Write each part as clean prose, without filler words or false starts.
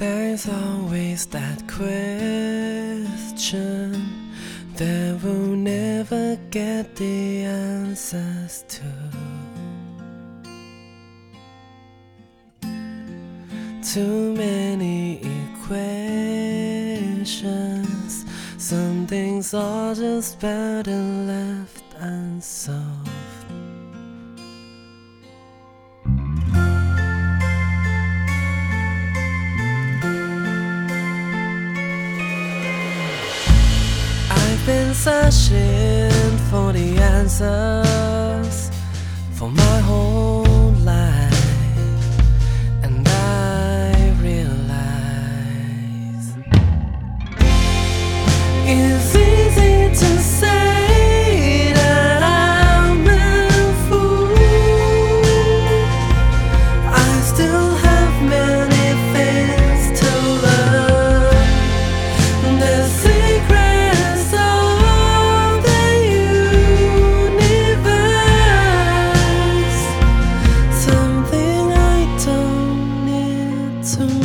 There's always that question that we'll never get the answers to. Too many equations, some things are just better left unsolved. I've been searching for the answers for my whole life, and I realize it's easy to say that I'm a fool. I still have many things to learn. The secrets of the universe, something I don't need to know.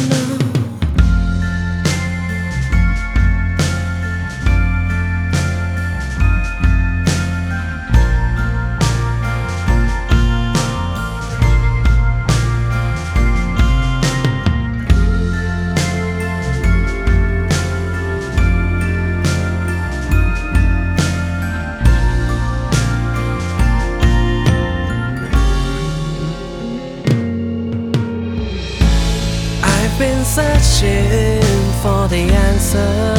I've been searching for the answer